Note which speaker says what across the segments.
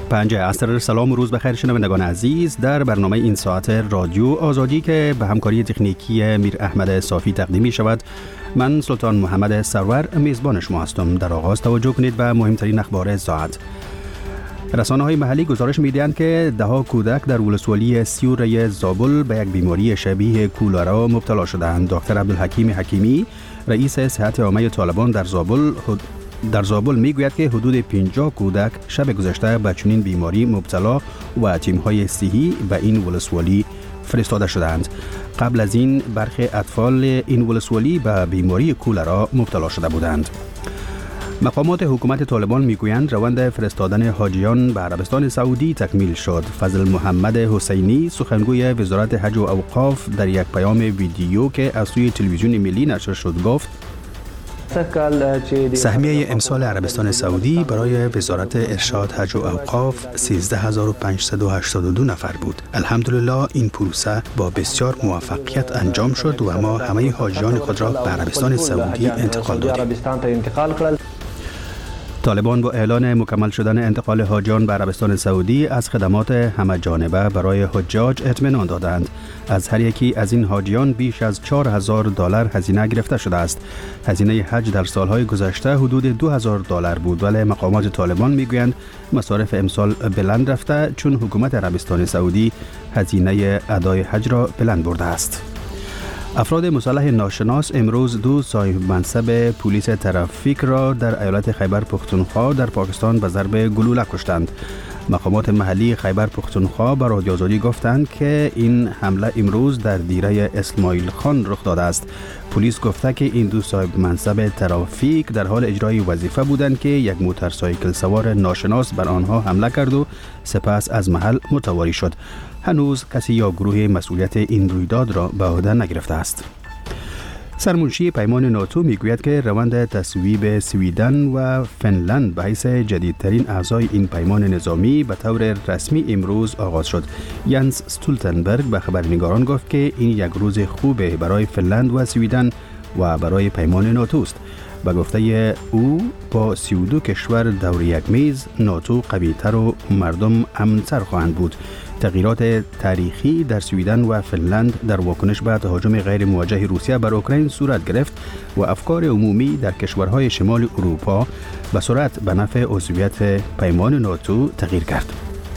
Speaker 1: 5 عصر. سلام و روز بخیر شنوندگان عزیز. در برنامه این ساعت رادیو آزادی که به همکاری تکنیکی میر احمد صافی تقدیم می شود، من سلطان محمد سرور میزبان شما هستم. در آغاز توجه کنید به مهمترین اخبار ساعت. رسانه‌های محلی گزارش می‌دهند که ده‌ها کودک در ولسوالی سیوره زابل به یک بیماری شبیه کولرا مبتلا شدند. دکتر عبدالحکیم حکیمی، رئیس صحت عامه طالبان در زابل میگوید که حدود 50 کودک شب گذشته به چنین بیماری مبتلا و تیم‌های صحی به این ولسوالی فرستاده شدند. قبل از این برخی اطفال این ولسوالی به بیماری کولرا مبتلا شده بودند. مقامات حکومت طالبان میگویند روند فرستادن حاجیان به عربستان سعودی تکمیل شد. فضل محمد حسینی، سخنگوی وزارت حج و اوقاف، در یک پیام ویدیو که از سوی تلویزیون ملی نشر شد گفت: سهمیه امسال عربستان سعودی برای وزارت ارشاد حج و اوقاف 13582 نفر بود. الحمدلله این پروسه با بسیار موفقیت انجام شد و ما همه حاجیان خود را به عربستان سعودی انتقال دادیم. طالبان با اعلان مکمل شدن انتقال حاجیان به عربستان سعودی از خدمات همه جانبه برای حجاج اطمینان دادند. از هر یکی از این حاجیان بیش از $4000 هزینه گرفته شده است. هزینه حج در سالهای گذشته حدود $2000 بود، ولی مقامات طالبان میگویند مصارف امسال بلند رفته چون حکومت عربستان سعودی هزینه ادای حج را بلند برده است. افراد مسلح ناشناس امروز 2 صاحب منصب پلیس ترافیک را در ایالت خیبر پختونخوا در پاکستان به ضرب گلوله کشتند. مقامات محلی خیبر پختونخوا به رادیو آزادی گفتند که این حمله امروز در دیره اسماعیل خان رخ داده است. پلیس گفته که این 2 صاحب منصب ترافیک در حال اجرای وظیفه بودند که یک موتورسایکل سوار ناشناس بر آنها حمله کرد و سپس از محل متواری شد. هنوز کسی یا گروه مسئولیت این رویداد را به عهده نگرفته است. سرمنشی پیمان ناتو میگوید که روند تصویب سویدن و فنلند به حیث جدیدترین اعضای این پیمان نظامی به طور رسمی امروز آغاز شد. ینس استولتنبرگ به خبرنگاران گفت که این یک روز خوبه برای فنلند و سویدن و برای پیمان ناتو است. به گفته او با 32 کشور دور یک میز ناتو قوی‌تر و مردم امن‌تر خواهند بود. تغییرات تاریخی در سویدن و فنلند در واکنش به تهاجم غیر موجه روسیه بر اوکراین صورت گرفت و افکار عمومی در کشورهای شمال اروپا به سرعت به نفع عضویت پیمان ناتو تغییر کرد.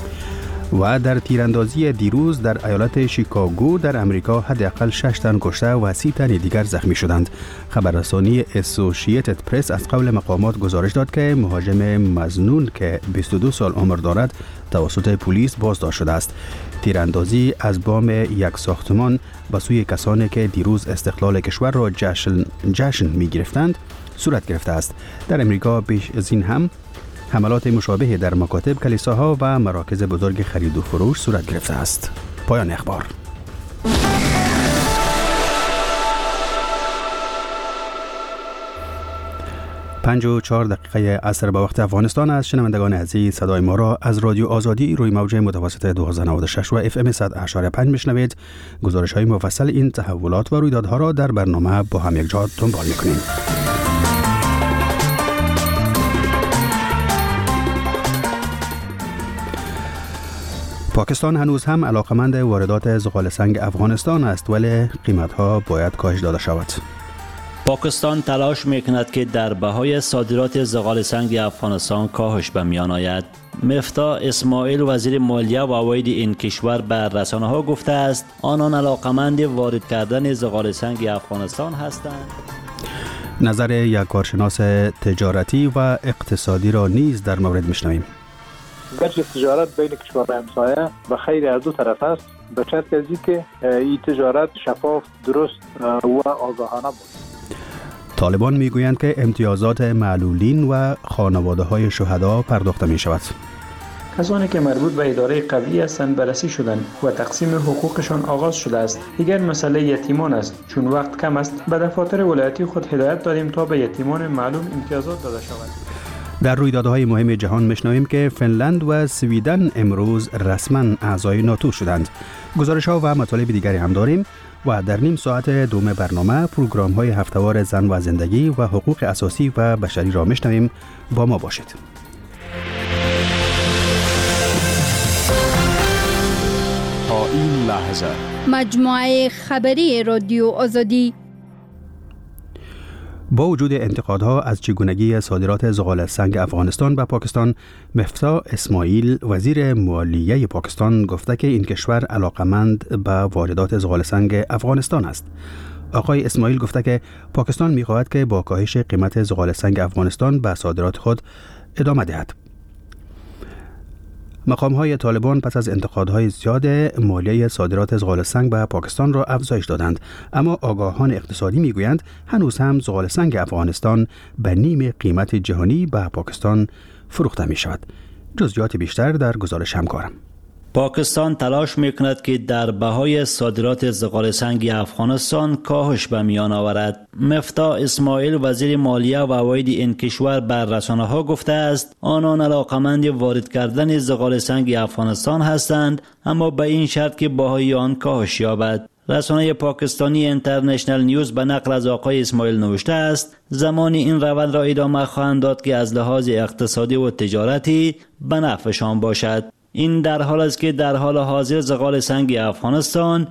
Speaker 1: و در تیراندازی دیروز در ایالت شیکاگو در امریکا حداقل 6 تن کشته و 30 تن دیگر زخمی شدند. خبررسانی اسوسییتد پرس از قول مقامات گزارش داد که مهاجم مظنون که 22 سال عمر دارد توسط پلیس بازداشت شده است. تیراندازی از بام یک ساختمان به سوی کسانی که دیروز استقلال کشور را جشن می گرفتند صورت گرفته است. در امریکا بیش از این هم حملات مشابه در مکاتب، کلیساها و مراکز بزرگ خرید و فروش صورت گرفته است. پایان اخبار. پنج و 4 دقیقه عصر به وقت افغانستان است. شنوندگان عزیز، صدای ما را از رادیو آزادی روی موج متوسط 1296 و FM 100.5 میشنوید. گزارش های مفصل این تحولات و رویدادها را در برنامه با هم یکجا دنبال میکنیم. پاکستان هنوز هم علاقمند واردات زغال سنگ افغانستان است، ولی قیمت‌ها باید کاهش داده شود.
Speaker 2: پاکستان تلاش میکند که در بهای صادرات زغال سنگ افغانستان کاهش به میان آید. مفتاح اسماعیل، وزیر مالیه و عواید این کشور، به رسانه‌ها گفته است آنان علاقمند وارد کردن زغال سنگ افغانستان هستند.
Speaker 1: نظر یک کارشناس تجارتی و اقتصادی را نیز در مورد میشنویم.
Speaker 3: گرچه تجارت بین کشورهای همسایه به خیر از دو طرف است، به شرط از اینکه این تجارت شفاف، درست و آگاهانه بود.
Speaker 1: طالبان میگویند که امتیازات معلولین و خانواده‌های شهدا پرداخته می شود.
Speaker 4: کسانی که مربوط به اداره قبلی هستند بررسی شدند و تقسیم حقوقشان آغاز شده است. دیگر مسئله یتیمان است. چون وقت کم است، به دفاتر ولایتی خود هدایت دادیم تا به یتیمان معلول امتیازات داده شود.
Speaker 1: در رویدادهای مهم جهان میشنویم که فنلند و سویدن امروز رسما اعضای ناتو شدند. گزارش‌ها و مطالب دیگری هم داریم و در نیم ساعت دوم برنامه پروگرام‌های هفته‌وار زن و زندگی و حقوق اساسی و بشری را میشنویم. با ما باشید.
Speaker 5: این لحظه
Speaker 6: مجموعه خبری رادیو آزادی.
Speaker 1: با وجود انتقادها از چگونگی صادرات زغال سنگ افغانستان به پاکستان، مفتاح اسماعیل وزیر مالیه پاکستان گفته که این کشور علاقمند به واردات زغال سنگ افغانستان است. آقای اسماعیل گفته که پاکستان می‌خواهد که با کاهش قیمت زغال سنگ افغانستان به صادرات خود ادامه دهد. مقام‌های طالبان پس از انتقادهای زیاد مالیه صادرات زغال سنگ به پاکستان را افزایش دادند، اما آگاهان اقتصادی میگویند هنوز هم زغال سنگ افغانستان به نیم قیمت جهانی به پاکستان فروخته می شود. جزئیات بیشتر در گزارش همکارم.
Speaker 2: پاکستان تلاش میکند که در بهای صادرات زغال سنگ افغانستان کاهش به میان آورد. مفتاح اسماعیل وزیر مالیه و عواید این کشور بر رسانه‌ها گفته است آنان علاقمند وارد کردن زغال سنگ افغانستان هستند، اما به این شرط که بهای آن کاهش یابد. رسانه پاکستانی اینترنشنال نیوز به نقل از آقای اسماعیل نوشته است زمانی این روند را ادامه خواهند داد که از لحاظ اقتصادی و تجارتی به نفعشان باشد. این در حال است که در حال حاضر زغال سنگ افغانستان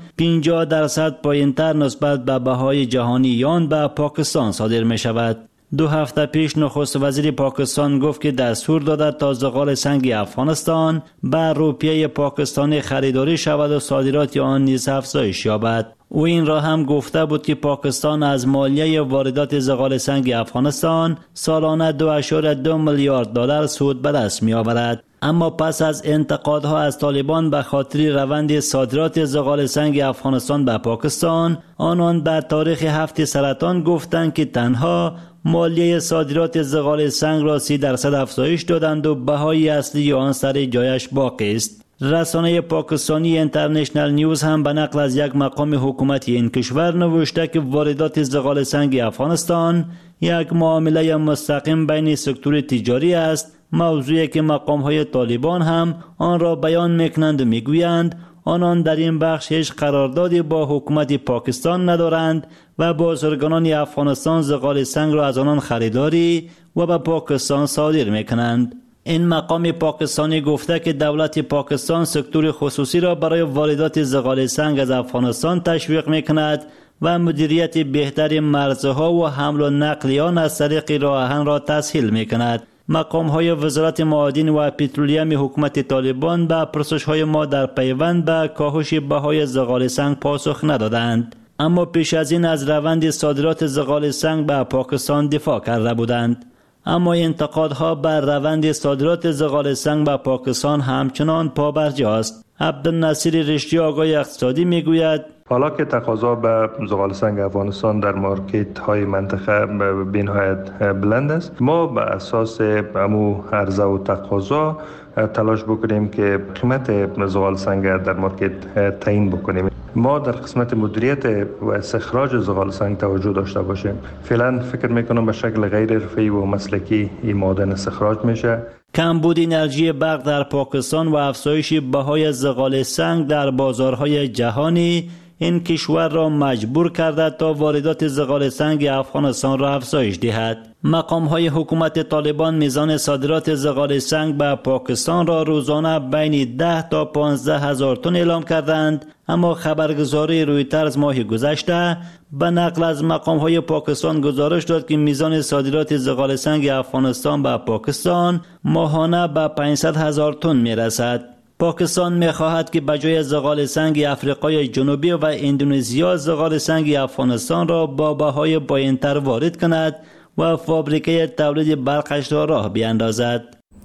Speaker 2: 50% پایین‌تر نسبت به بهای جهانی آن به پاکستان صادر می شود. 2 هفته پیش نخست وزیر پاکستان گفت که دستور داده تا زغال سنگ افغانستان به روپیه پاکستانی خریداری شود و صادرات آن نیز افزایش یابد. او این را هم گفته بود که پاکستان از مالیه واردات زغال سنگ افغانستان سالانه 2.2 میلیارد دلار سود به دست می آورد. اما پس از انتقادها از طالبان به خاطر روند صادرات زغال سنگ افغانستان به پاکستان، آنان در تاریخ 7 سرطان گفتند که تنها مالیه صادرات زغال سنگ را 30% افزایش دادند و بهای اصلی آن سر جایش باقی است. رسانه پاکستانی اینترنشنال نیوز هم به نقل از یک مقام حکومتی این کشور نوشته که واردات زغال سنگ افغانستان یک معامله مستقیم بین سکتور تجاری است، موضوعی که مقام‌های طالبان هم آن را بیان می‌کنند و می‌گویند آنان در این بخش هیچ قراردادی با حکومت پاکستان ندارند و بازرگانان افغانستان زغال سنگ را از آنان خریداری و به پاکستان صادر می‌کنند. این مقام پاکستانی گفته که دولت پاکستان سکتور خصوصی را برای واردات زغال سنگ از افغانستان تشویق می‌کند و مدیریت بهتر مرزها و حمل و نقل آن از طریق راه آهن را تسهیل می‌کند. مقام‌های وزارت معادن و پترولیم حکومت طالبان به پرسش‌های ما در پیوند به کاهش بهای زغال سنگ پاسخ ندادند، اما پیش از این از روند صادرات زغال سنگ به پاکستان دفاع کرده بودند. اما انتقادها بر روند صادرات زغال سنگ به پاکستان همچنان پابرجاست. عبدالناصر رشدی آقای اقتصادی میگوید
Speaker 7: حالا که تقاضا به زغال سنگ افغانستان در مارکت های منطقه به نهایت بلند است، ما به اساس امو عرضه و تقاضا تلاش بکنیم که قیمت زغال سنگ در مارکت تعیین بکنیم. ما در قسمت مدیریت و استخراج زغال سنگ توجه داشته باشیم. فعلا فکر میکنم به شکل غیر حرفه‌ای و مسلکی این معدن استخراج میشه.
Speaker 2: کمبود انرژی برق در پاکستان و افزایش بهای زغال سنگ در بازارهای جهانی این کشور را مجبور کرده تا واردات زغال سنگ افغانستان را افزایش دهد. مقام‌های حکومت طالبان میزان صادرات زغال سنگ به پاکستان را روزانه بین 10 تا 15 هزار تن اعلام کردند، اما خبرگزاری رویترز ماه گذشته به نقل از مقام‌های پاکستان گزارش داد که میزان صادرات زغال سنگ افغانستان به پاکستان ماهانه به 500 هزار تن میرسد. پاکستان می‌خواهد که بجای زغال سنگ افریقای جنوبی و اندونزیا زغال سنگ افغانستان را با بهای پایین‌تر وارد کند و فابریکه تولید برقش را راه بیاندازد.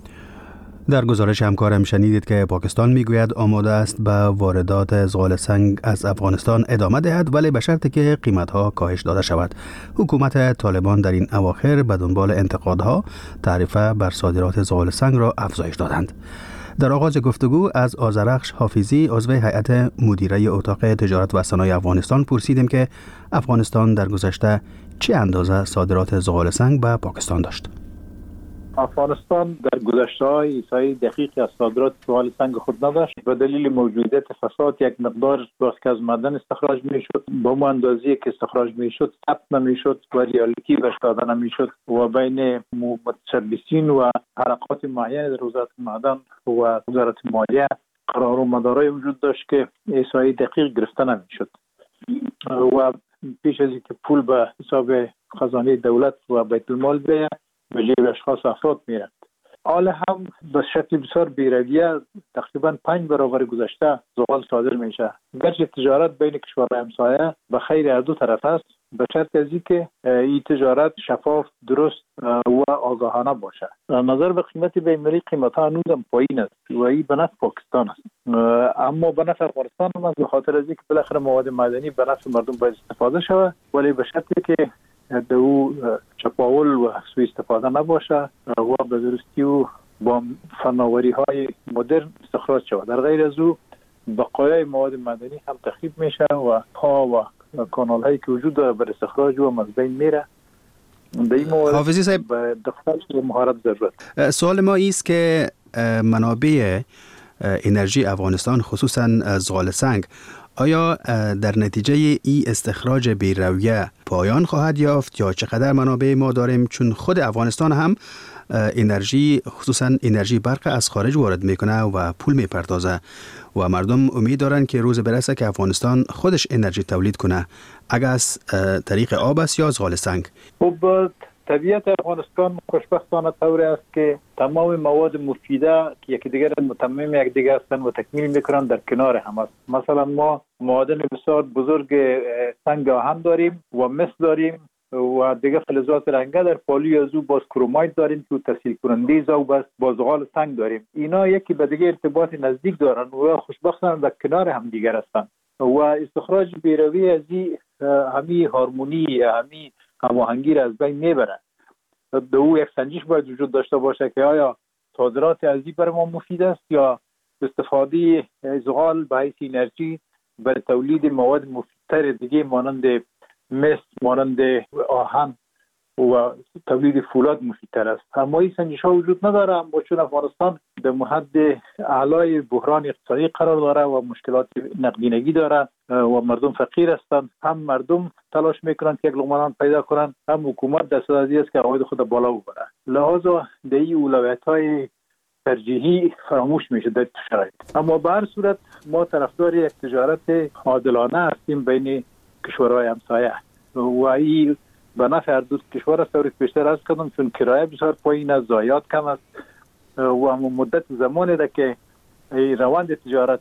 Speaker 1: در گزارش همکارم شنیدید که پاکستان میگوید آماده است به واردات زغال سنگ از افغانستان ادامه دهد، ولی به شرطی که قیمت‌ها کاهش داده شود. حکومت طالبان در این اواخر به دنبال انتقادها تعرفه بر صادرات زغال سنگ را افزایش دادند. در آغاز گفتگو از آذرخش حافظی عضو هیئت مدیره اتاق تجارت و صنایع افغانستان پرسیدیم که افغانستان در گذشته چه اندازه صادرات زغال سنگ به پاکستان داشت.
Speaker 3: افغانستان در گذشته‌های ایسایی دقیقی از صادرات زغال سنگ خود نداشت. به دلیل موجودیت فساد یک مقدار وقتی از معدن استخراج میشد با اون اندازه‌ای که استخراج میشد ثبت نمیشد و ریالیتی بهش داده نمیشد و بین متشبثین و حرکات معین در وزارت معدن و وزارت مالیه قرار و مدارای وجود داشت که احصایی دقیق گرفته نمیشد و پیش از اینکه پول به حساب خزانه دولت و بیت المال به جیب اشخاص افراد میرفت. حال هم به شکل بسیار بی‌رویه تقریبا 5 برابر گذشته زغال صادر میشه. گرچه تجارت بین کشورهای همسایه به خیر هر دو طرف است، به شرط از اینکه این تجارت شفاف، درست و آگاهانه باشه. نظر به قیمت بین‌المللی قیمت‌ها هنوزم پایین است و این به نفع پاکستان است، اما به نفع افغانستان هم است، به خاطر از اینکه بالاخره مواد معدنی به نفع مردم باید استفاده شود، ولی به شرطی که در او چپاول و سوء استفاده نباشه و به درستی و با فناوری‌های مدرن استخراج شود. در غیر از او بقایای مواد معدنی هم تخریب میشه و پا و کانال‌هایی که وجود داره بر استخراج و از بین میره. در این مورد
Speaker 1: حافظی صاحب
Speaker 3: به دقت و مهارت ضرورت.
Speaker 1: سوال ما است که منابع انرژی افغانستان خصوصا زغال سنگ آیا در نتیجه ای استخراج بی‌رویه پایان خواهد یافت یا چقدر منابع ما داریم؟ چون خود افغانستان هم انرژی خصوصا انرژی برق از خارج وارد میکنه و پول میپردازه و مردم امید دارن که روز برسه که افغانستان خودش انرژی تولید کنه، اگر از طریق آب است یا زغال سنگ.
Speaker 3: خب طبیعت افغانستان خوشبختانه طوری است که تمام مواد مفیده که یکی دیگر متمم یک دیگر هستند و تکمیل میکنن در کنار هم است. مثلا ما معادن بسیار بزرگ سنگ آهن داریم و مس داریم و دیگه فلزات رنگه در پالوی از او باز کرومایت داریم که تسهیل کننده ذوب است، با زغال سنگ داریم. اینا یکی به دیگه ارتباط نزدیک دارن و خوشبختانه در کنار هم دیگر هستند و استخراج بی‌رویه از همی هارمونی همی هماهنگی را از بین میبره. در او یک سنجش باید وجود داشته باشه که آیا صادرات ازی برای ما مفید است یا استفاده زغال به حیث انرژی برای تولید مواد مفیدتر دیگه مانند مس، مانند آهن و تولید فولاد مفیدتر است. اما این سنجش ها وجود نداره، اما چون افغانستان در حد اعلای بحران اقتصادی قرار داره و مشکلات نقدینگی داره و مردم فقیر هستند، هم مردم تلاش میکنند که یک لقمه نان پیدا کنند، هم حکومت دست از است که عواید خود بالا ببره. لحاظا در این اولویت‌های ترجیحی فراموش میشه در شرایط. اما به هر صورت ما طرفدار یک تجارت عادلانه هستیم بین کشورهای همسایه و این به نفع هر دو کشور است. طوری بیشتر از کردم چون کرایه بسیار پایین است، ضایعات کم است و مدت زمانی ده که روند تجارت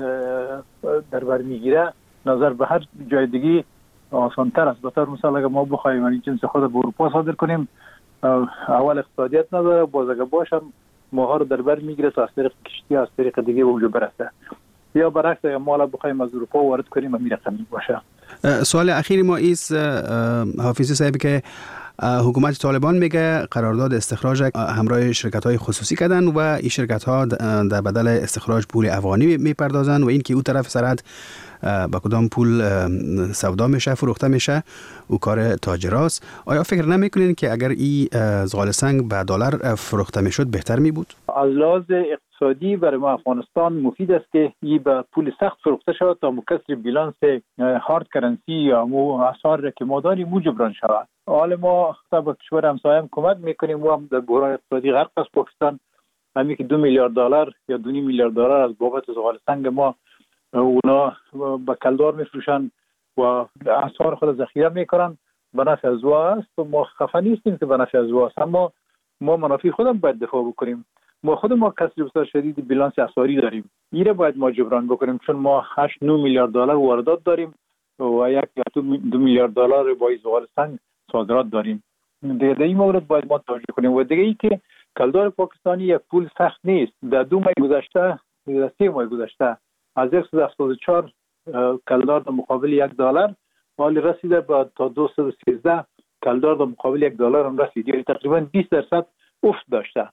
Speaker 3: در بر میگیره نظر به هر جای دیگه آسان‌تر است. بطور مثال اگر ما بخوایم این جنس خود به اروپا صادر کنیم، اول اقتصادیت نداره، باز اگر باشم ماها رو در بر میگیره تا از طریق کشتی از طریق دیگه وجود برسه، یا برعکس اگر ما بخوایم از اروپا وارد کنیم همین رقمی باشه.
Speaker 1: سوال اخیر ما ایست حافظی صاحب که حکومت طالبان میگه قرارداد استخراج همراه شرکت‌های خصوصی کردن و این شرکت‌ها در بدل استخراج پول افغانی میپردازن و این که اون طرف سرحد با کدام پول سودا میشه، فروخته میشه و کار تاجراست. آیا فکر نمیکنین که اگر این زغال سنگ به دلار فروخته میشد بهتر می بود؟
Speaker 3: از لحاظ اقتصادی برای ما افغانستان مفید است که این به پول سخت فروخته شود تا مکسر بیلانس هارد کرنسی یا اسعار که ما داریم مو جبران شود. حال ما با کشور همسایه کمک میکنیم و هم در بحران اقتصادی غرق است پاکستان. همین که $2 میلیارد یا $2.5 میلیارد از بابت زغال سنگ ما اونا با کلدار میفروشن و اسعار خود ذخیره میکنن، به نفع از او است و ما خفه نیستیم که به نفع از او است، اما ما منافع خودم باید دفاع بکنیم. ما خود ما کسری بسیار شدید بیلانس اسعاری داریم، این را باید ما جبران بکنیم چون ما 8-9 میلیارد دلار واردات داریم و 1-2 میلیارد دلار با زغال سنگ صادرات داریم. در این مورد باید ما توجه کنیم. و دیگه ای که کلدار پاکستانی یک پول سخت نیست. در 2 ماه گذشته، 3 ماه گذشته از 174 کلدار در مقابل $1 حالی رسیده تا 213 کلدار در مقابل $1 هم رسید، یعنی تقریبا 20% افت داشته.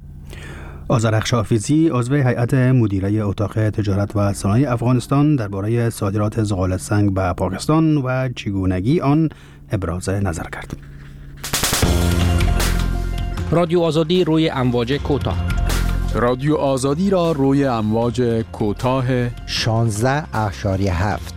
Speaker 1: آذرخش حافظی عضو هیئت مدیره اتاق تجارت و صنایع افغانستان درباره صادرات زغال سنگ به پاکستان و چگونگی آن ابراز نظر کرد.
Speaker 5: رادیو آزادی روی امواج کوتاه.
Speaker 8: رادیو آزادی را روی امواج کوتاه
Speaker 9: 16.7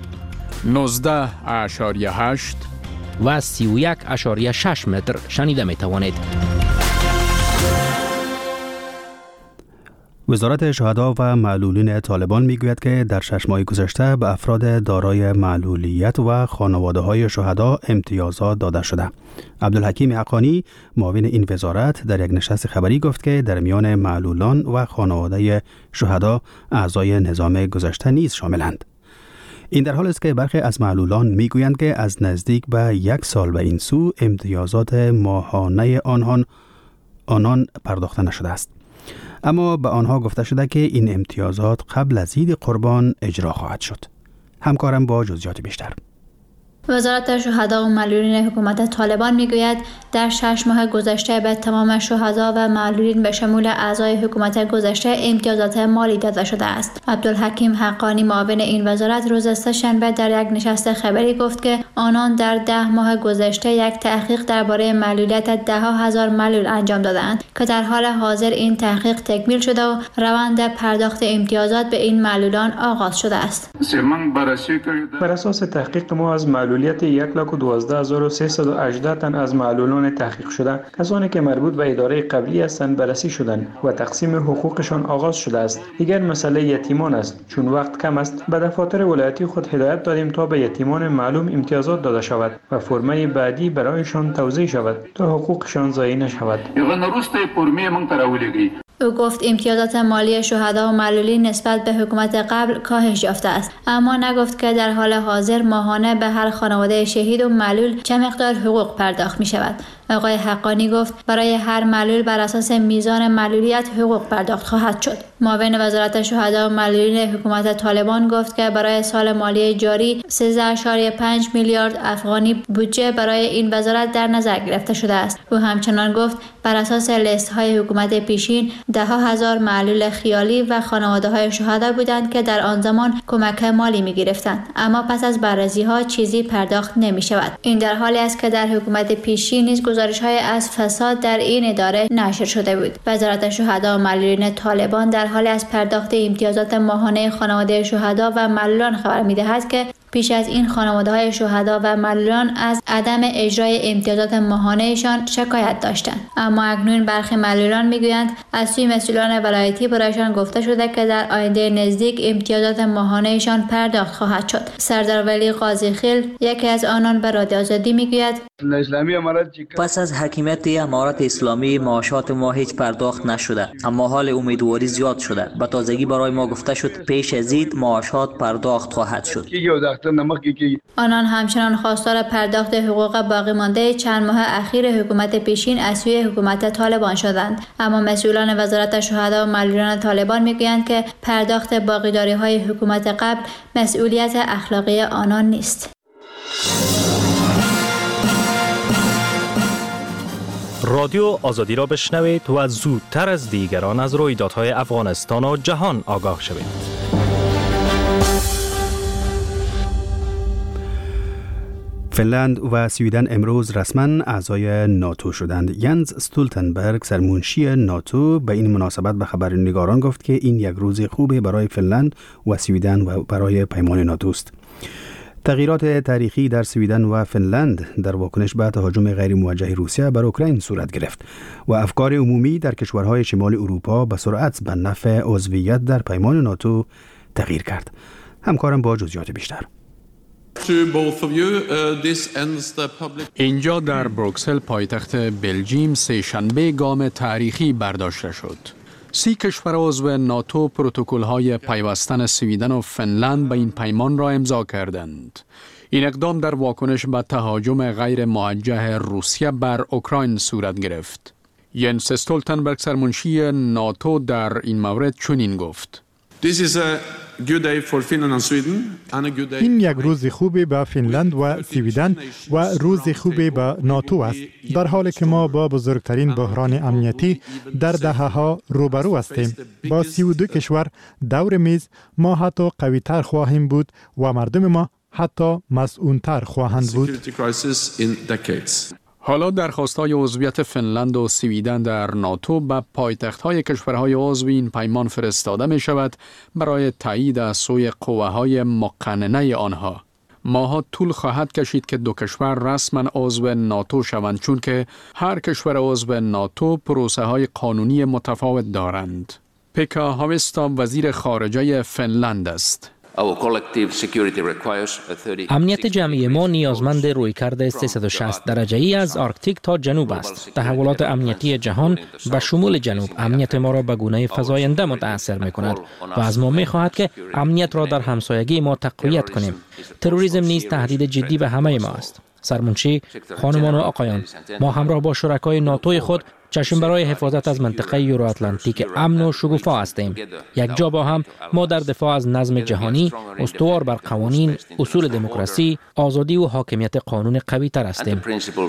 Speaker 8: 19.8
Speaker 5: و 31.6 متر شنیده می توانید.
Speaker 1: وزارت شهدا و معلولین طالبان میگوید که در 6 ماه گذشته به افراد دارای معلولیت و خانواده‌های شهدا امتیازات داده شده. عبدالحکیم حقانی معاون این وزارت در یک نشست خبری گفت که در میان معلولان و خانواده شهدا اعضای نظام گذشته نیز شاملند. این در حال است که برخی از معلولان میگویند که از نزدیک به 1 سال به این سو امتیازات ماهانه آنان پرداخته نشده است. اما به آنها گفته شده که این امتیازات قبل از عید قربان اجرا خواهد شد. همکارم با جزئیات بیشتر.
Speaker 9: وزارت شهدا و معلولین حکومت طالبان میگوید در 6 ماه گذشته به تمام شهدا و معلولین به شمول اعضای حکومت گذشته امتیازات مالی داده شده است. عبدالحکیم حقانی معاون این وزارت روز سه‌شنبه در یک نشست خبری گفت که آنان در 10 ماه گذشته یک تحقیق درباره معلولیت 10,000 معلول انجام دادند که در حال حاضر این تحقیق تکمیل شده و روند پرداخت امتیازات به این معلولان آغاز شده است.
Speaker 4: بر اساس تحقیق ما از معلولیت 1,12,318 تن از معلولان تحقیق شده کسانی که مربوط به اداره قبلی هستند بررسی شدند و تقسیم حقوقشان آغاز شده است. دیگر مسئله یتیمان است. چون وقت کم است به دفاتر ولایتی خود هدایت دادیم تا به یتیمان معلوم امتیازات داده شود و فرمه بعدی برایشان توزیع شود تا حقوقشان ضایع نشود.
Speaker 9: او گفت امتیازات مالی شهدا و معلولین نسبت به حکومت قبل کاهش یافته است، اما نگفت که در حال حاضر ماهانه به هر خانواده شهید و معلول چه مقدار حقوق پرداخت می شود. آقای حقانی گفت برای هر معلول بر اساس میزان معلولیت حقوق پرداخت خواهد شد. معاون وزارت شهدا و معلولین حکومت طالبان گفت که برای سال مالی جاری 13.5 میلیارد افغانی بودجه برای این وزارت در نظر گرفته شده است. او همچنان گفت بر اساس لیست های حکومت پیشین 10,000 معلول خیالی و خانواده های شهدا بودند که در آن زمان کمک مالی می گرفتند، اما پس از بررسی ها چیزی پرداخت نمی شود. این در حالی است که در حکومت پیشین نیز گزارش‌های از فساد در این اداره نشر شده بود. وزارت شهدا و معلولین طالبان در حال از پرداخت امتیازات ماهانه خانواده شهدا و معلولان خبر می‌دهد که پیش از این خانواده‌های شهدا و معلولان از عدم اجرای امتیازات ماهانه‌شان شکایت داشتند، اما اکنون برخی معلولان میگویند از سوی مسئولان ولایتی برایشان گفته شده که در آینده نزدیک امتیازات ماهانه‌شان پرداخت خواهد شد. سردار ولی قاضی خیل یکی از آنان به رادیو آزادی میگوید
Speaker 10: پس از حاکمیت امارت اسلامی معاشات ما هیچ پرداخت نشده، اما حال امیدواری زیاد شده. به تازگی برای ما گفته شد پیش از عید معاشات پرداخت خواهد شد.
Speaker 9: آنان همچنان خواستار پرداخت حقوق باقی مانده چند ماه اخیر حکومت پیشین از سوی حکومت طالبان شدند، اما مسئولان وزارت شهدا و معلولان طالبان میگویند که پرداخت باقیداری‌های حکومت قبل مسئولیت اخلاقی آنان نیست.
Speaker 11: رادیو آزادی را بشنوید و زودتر از دیگران از رویدادهای افغانستان و جهان آگاه شوید.
Speaker 1: فنلند و سویدن امروز رسما اعضای ناتو شدند. ینز استولتنبرگ سرمنشی ناتو به این مناسبت به خبرنگاران گفت که این یک روز خوبه برای فنلند و سویدن و برای پیمان ناتو است. تغییرات تاریخی در سویدن و فنلند در واکنش به تهاجم غیر موجه روسیه بر اوکراین صورت گرفت و افکار عمومی در کشورهای شمال اروپا به سرعت به نفع عضویت در پیمان ناتو تغییر کرد. همکارم با جزئیات بیشتر.
Speaker 8: اینجا در بروکسل پایتخت بلژیم سه‌شنبه گام تاریخی برداشته شد. 30 کشور عضو ناتو پروتکل‌های پیوستن سویدن و فنلند به این پیمان را امضا کردند. این اقدام در واکنش به تهاجم غیر موجه روسیه بر اوکراین صورت گرفت. ینس استولتنبرگ سرمنشی ناتو در این مورد چنین گفت:
Speaker 12: این یک روز خوبی به فنلند و سویدن و روز خوبی به ناتو است، در حالی که ما با بزرگترین بحران امنیتی در دهه‌ها روبرو هستیم. با 32 کشور دور میز ما حتی قوی‌تر خواهیم بود و مردم ما حتی مسئول‌تر خواهند بود.
Speaker 8: حالا درخواست‌های عضویت فنلند و سویدن در ناتو به پایتخت‌های کشورهای عضو این پیمان فرستاده می‌شود برای تایید از سوی قوه‌های مقننه آنها. ماها طول خواهد کشید که دو کشور رسما عضو ناتو شوند، چون که هر کشور عضو ناتو پروسه‌های قانونی متفاوت دارند. پیکا هاویستا وزیر خارجه فنلند است.
Speaker 5: امنیت جمعی ما نیازمند رویکرد 360 درجه‌ای از آرکتیک تا جنوب است. تحولات امنیتی جهان به شمول جنوب امنیت ما را به گونه فزاینده متأثر می‌کند و از ما می‌خواهد که امنیت را در همسایگی ما تقویت کنیم. تروریسم نیز تهدید جدی به همه ما است. سرمنشی، خانمان و آقایان، ما همراه با شرکای ناتوی خود چشم برای حفاظت از منطقه یورو اتلانتیک امن و شکوفا هستیم. یک جا با هم ما در دفاع از نظم جهانی استوار بر قوانین، اصول دموکراسی، آزادی و حاکمیت قانون قوی تر هستیم.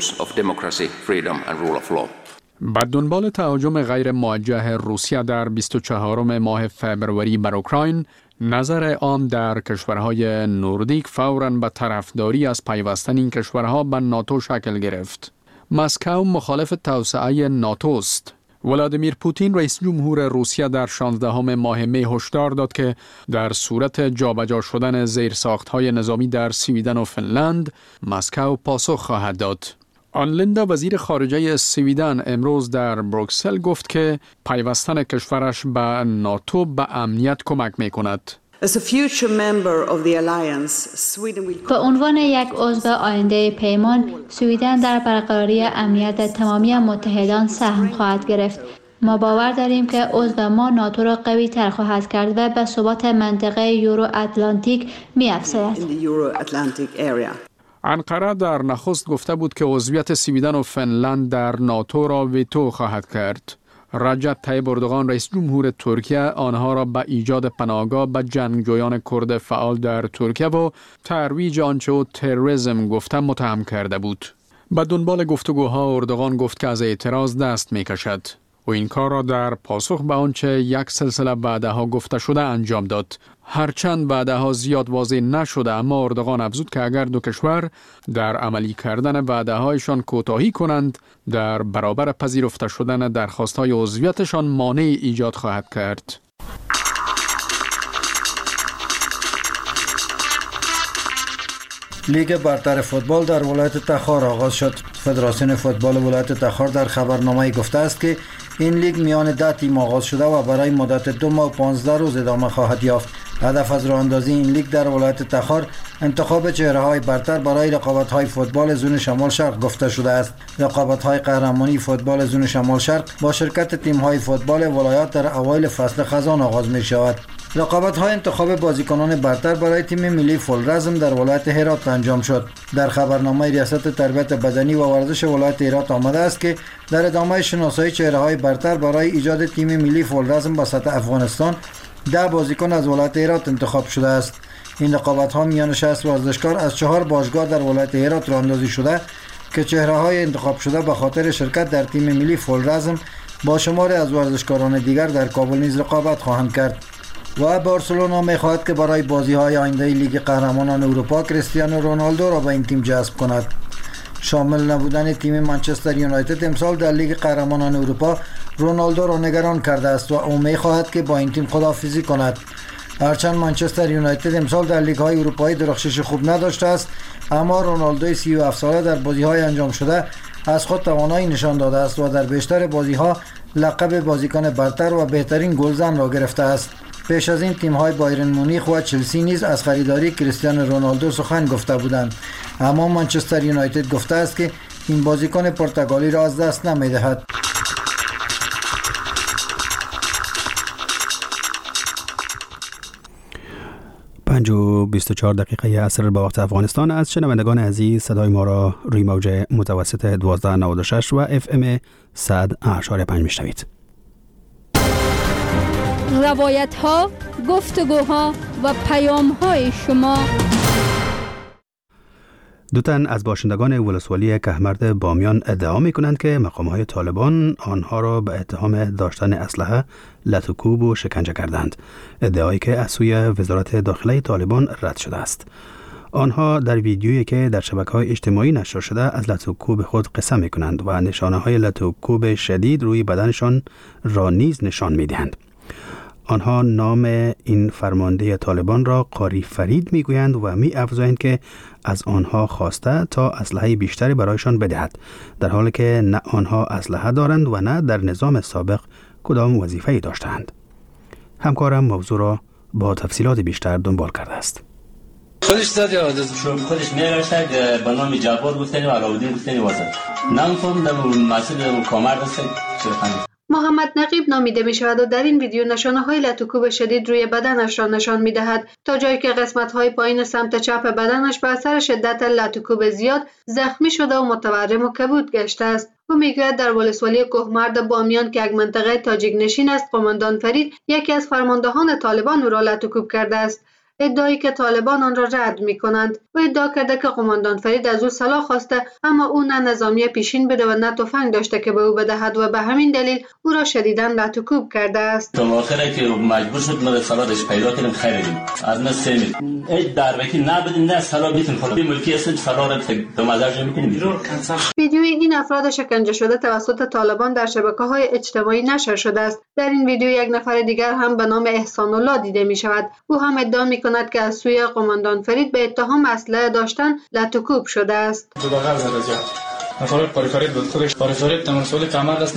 Speaker 8: با دنبال تهاجم غیر موجه روسیه در 24 ماه فبروری بر اوکراین، نظر عام در کشورهای نوردیک فوراً به طرفداری از پیوستن این کشورها به ناتو شکل گرفت. مسکو مخالف توسعه ناتو است. ولادیمیر پوتین رئیس جمهور روسیه در 16 ماه می هشدار داد که در صورت جابجا شدن زیرساخت‌های نظامی در سویدن و فنلند، مسکو پاسخ خواهد داد. آنلیندا وزیر خارجه سویدن امروز در بروکسل گفت که پیوستن کشورش به ناتو به امنیت کمک می‌کند.
Speaker 9: به عنوان یک عضو آینده پیمان، سویدن در برقراری امنیت تمامی متحدان سهم خواهد گرفت. ما باور داریم که عضو ما ناتو را قوی تر خواهد کرد و به ثبات منطقه یورو اتلانتیک می‌افزاید.
Speaker 8: انقره در نخست گفته بود که عضویت سویدن و فنلند در ناتو را ویتو خواهد کرد. رجب طیب اردوغان رئیس جمهور ترکیه آنها را به ایجاد پناهگاه به جنگجویان کرد فعال در ترکیه و ترویج آنچه او تروریسم گفته متهم کرده بود. به دنبال گفتگوها اردوغان گفت که از اعتراض دست می‌کشد. و این کار را در پاسخ به آنچه یک سلسله وعده‌ها گفته شده انجام داد. هرچند وعده‌ها زیاد واضح نشده، اما اردوغان افزود که اگر دو کشور در عملی کردن وعده‌هایشان کوتاهی کنند، در برابر پذیرفته شدن درخواست‌های عضویتشان مانع ایجاد خواهد کرد.
Speaker 13: لیگ برتر فوتبال در ولایت تخار آغاز شد. فدراسیون فوتبال ولایت تخار در خبرنامه‌ای گفته است که این لیگ میان 10 تیم آغاز شده و برای مدت 2 ماه و 15 روز ادامه خواهد یافت. هدف از راه اندازی این لیگ در ولایت تخار انتخاب چهره‌های برتر برای رقابت‌های فوتبال زون شمال شرق گفته شده است. رقابت‌های قهرمانی فوتبال زون شمال شرق با شرکت تیم‌های فوتبال ولایات در اوایل فصل خزان آغاز می‌شود. رقابت‌های انتخاب بازیکنان برتر برای تیم ملی فولرزم در ولایت هرات انجام شد. در خبرنامه ریاست تربیت بدنی و ورزش ولایت هرات آمده است که در ادامه شناسایی چهره‌های برتر برای ایجاد تیم ملی فولرزم با سطح افغانستان 10 بازیکن از ولایت هرات انتخاب شده است. این رقابت‌ها میان 60 ورزشکار از 4 باشگاه در ولایت هرات راه‌اندازی شده که چهره‌های انتخاب شده به خاطر شرکت در تیم ملی فولرزم با شماری از ورزشکاران دیگر در کابل نیز رقابت خواهند کرد. و بارسلونا می‌خواهد که برای بازی‌های آینده لیگ قهرمانان اروپا کریستیانو رونالدو را به این تیم جذب کند. شامل نبودن تیم منچستر یونایتد امسال در لیگ قهرمانان اروپا رونالدو را نگران کرده است و او می‌خواهد که با این تیم خداحافظی کند. هرچند منچستر یونایتد امسال در لیگ‌های اروپایی درخشش خوب نداشته است، اما رونالدو 37 ساله در بازی‌های انجام شده از خود توانایی نشان داده است و در بیشتر بازی‌ها لقب بازیکن برتر و بهترین گلزن را گرفته است. پیش از این تیم‌های بایرن مونیخ و چلسی نیز از خریداری کریستیانو رونالدو سخن گفته بودند، اما منچستر یونایتد گفته است که این بازیکن پرتغالی را از دست نمی‌دهد.
Speaker 1: پنج و 24 دقیقه عصر به وقت افغانستان. از شنوندگان عزیز صدای ما را روی موج متوسط 1296 و FM 100.5 میشنوید.
Speaker 6: روایت ها، گفتگوها و پیام های شما.
Speaker 1: دو تن از باشندگان ولسوالی کهمرد بامیان ادعا می کنند که مقام‌های طالبان آنها را به اتهام داشتن اسلحه لط و کوب و شکنجه کردند. ادعایی که از سوی وزارت داخله طالبان رد شده است. آنها در ویدیویی که در شبکه‌های اجتماعی نشر شده از لط و کوب خود قصه می کنند و نشانه‌های لط و کوب شدید روی بدنشان را نیز نشان می دهند. آنها نام این فرمانده طالبان را قاری فرید می گویند و می افزایند که از آنها خواسته تا اسلحه بیشتری برایشان بدهد، در حالی که نه آنها اسلحه دارند و نه در نظام سابق کدام وظیفه‌ای داشتند. همکارم موضوع را با تفصیلات بیشتر دنبال کرده است.
Speaker 14: خودش زد یا خودش میگشت به نام جعفر گفتنی و علاودین گفتنی واسه نمی‌فهم در مسئله کامر است چه
Speaker 15: محمد نقیب نامیده می شود و در این ویدیو نشانه های لطوکوب شدید روی بدنش را نشان می دهد تا جایی که قسمت های پایین سمت چپ بدنش به اثر شدت لطوکوب زیاد زخمی شده و متورم و کبود گشته است. او میگوید در ولسوالی کوهمرد بامیان که یک منطقه تاجیک نشین است، قماندان فرید یکی از فرماندهان طالبان او را لطوکوب کرده است. ادعایی که طالبان آن را رد می کنند. او ادعا کرده که قماندان فرید از او سلاح خواسته اما او نه نظامی پیشین بده و نه تفنگ داشته که به او بدهد و به همین دلیل او را شدیداً لطوکوب کرده است.
Speaker 14: تا آخره که مجبور شد ما سلاحش پیدا کنیم خریدیم از ما سمی هیچ دروکی نبودیم نه سلاح بیتون خلاص ملکی است سلاح را به مزاج میکنیم.
Speaker 15: ویدیوی این افراد شکنجه شده توسط طالبان در شبکه‌های اجتماعی نشر شده است. در این ویدیو یک نفر دیگر هم به نام احسان الله دیده می شود. او هم ادعا می کند که از سوی قماندان فرید به اتهام اسلحه داشتن لطوکوب شده است.
Speaker 16: نفر پاریکارید بود خودش پاریکارید تماسول کمر است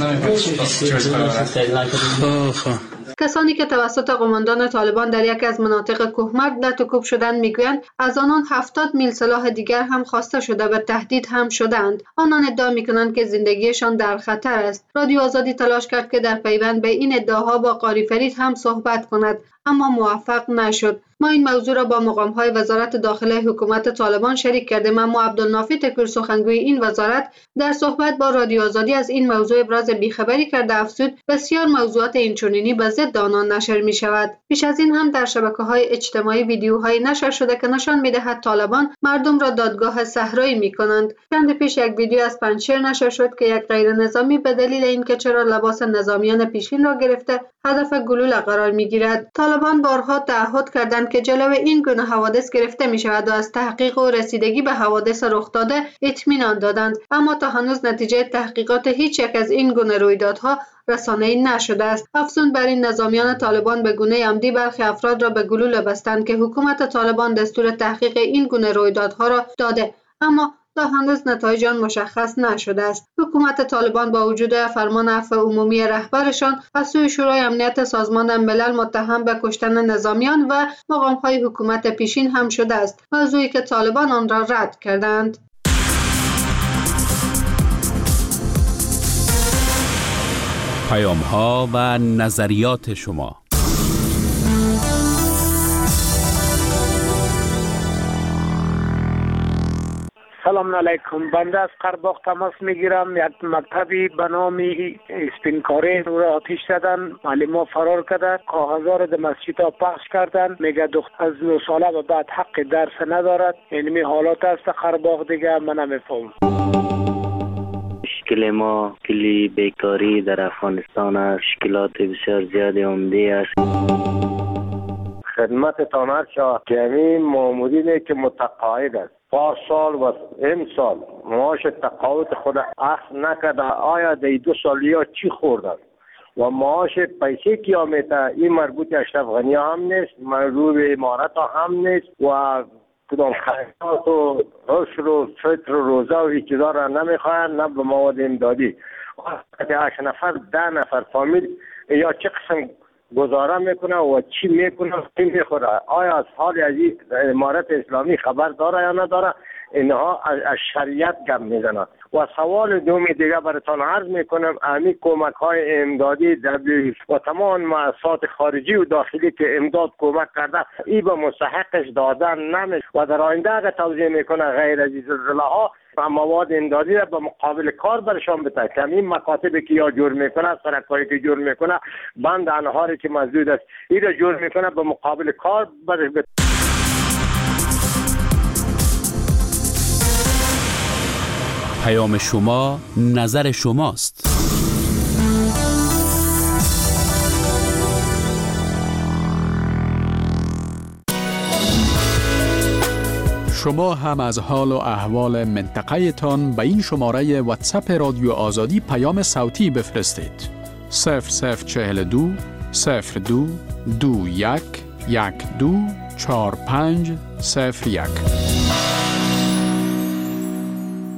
Speaker 15: کسانی که توسط قماندان طالبان در یکی از مناطق کوهمرد لطوکوب شدند میگویند از آنان 70 میل سلاح دیگر هم خواسته شده و تهدید هم شدند. آنان ادعا میکنند که زندگیشان در خطر است. رادیو آزادی تلاش کرد که در پیوند به این ادعاها با قاری فرید هم صحبت کند اما موفق نشد. ما این موضوع را با مقام‌های وزارت داخله حکومت طالبان شریک کردیم اما عبدالنافی تکور سخنگوی این وزارت در صحبت با رادیو آزادی از این موضوع ابراز بیخبری کرده افزود بسیار موضوعات اینچنینی به ضد آنان نشر می شود. پیش از این هم در شبکه‌های اجتماعی ویدیوهای نشر شده که نشان می‌دهد طالبان مردم را دادگاه صحرایی می‌کنند. چند پیش یک ویدیو از پنجشیر نشر شد که یک غیر نظامی به دلیل اینکه چرا لباس نظامیان پیشین را گرفته هدف گلوله قرار می‌گیرد. طالبان بارها تعهد کردند که جلوی این گونه حوادث گرفته می شود و از تحقیق و رسیدگی به حوادث رخ داده اطمینان دادند اما تا هنوز نتیجه تحقیقات هیچ یک از این گونه رویدادها رسانه‌ای نشده است. افزون بر این نظامیان طالبان به گونه عمدی برخی افراد را به گلوله بستند که حکومت طالبان دستور تحقیق این گونه رویدادها را داده اما تا هنوز نتایج آن مشخص نشده است. حکومت طالبان با وجود فرمان عفو عمومی رهبرشان از سوی شورای امنیت سازمان ملل متهم به کشتن نظامیان و مقام‌های حکومت پیشین هم شده است، موضوعی که طالبان آن را رد کردند.
Speaker 17: پیام‌ها و نظریات شما.
Speaker 18: سلام علیکم. بنده از قرباغ تماس میگیرم. یک مکتبی به نام اسپینکاری رو آتش زدن، معلم فرار کردن، کاغذها رو در مسجد ها پخش کردن. میگه دختر از 9 ساله به بعد حق درس ندارد. اینمی حالات است قرباغ دیگه من نمیفهم.
Speaker 19: مشکل ما کلی بیکاری در افغانستان است. مشکلات بسیار زیادی عمده است.
Speaker 20: خدمتتان هست که همین مامورینه که متقاعد است پارسال و امسال معاش تقاعد خود اخذ نکرده. آیا در 2 سال یا چی خوردن و معاش پیسه که آمیده این مربوط اشرف غنی هم نیست، مربوط امارت هم نیست و کدام خیرات و عشر و فطر و روزه و هیچ چیزا را نمیخواهند نه به مواد امدادی. 8 نفر 10 نفر فامیل یا چه قسم گزاره میکنه و چی میکنه چی میخوره. آیا از حال از امارت اسلامی خبر داره یا نداره؟ اینها از شریعت گپ میزنند. و سوال دومی دیگه براتون عرض میکنم، همین کمک های امدادی و تمام مؤسسات خارجی و داخلی که امداد کمک کرده ای به مستحقش دادن نمیشه و در آینده اگر توضیح میکنه غیر از زلزله ها مواد امدادی را به مقابل کار برشان بده. این مکاتبی که یا جور میکنه، سرکایی که جور میکنه، بند انهاری که مسدود است این را جور میکنه به مقابل کار برش بده.
Speaker 17: پیام شما نظر شماست.
Speaker 8: شما هم از حال و احوال منطقه تان به این شماره واتساپ رادیو آزادی پیام صوتی بفرستید. 0042 02 21 12 45 01.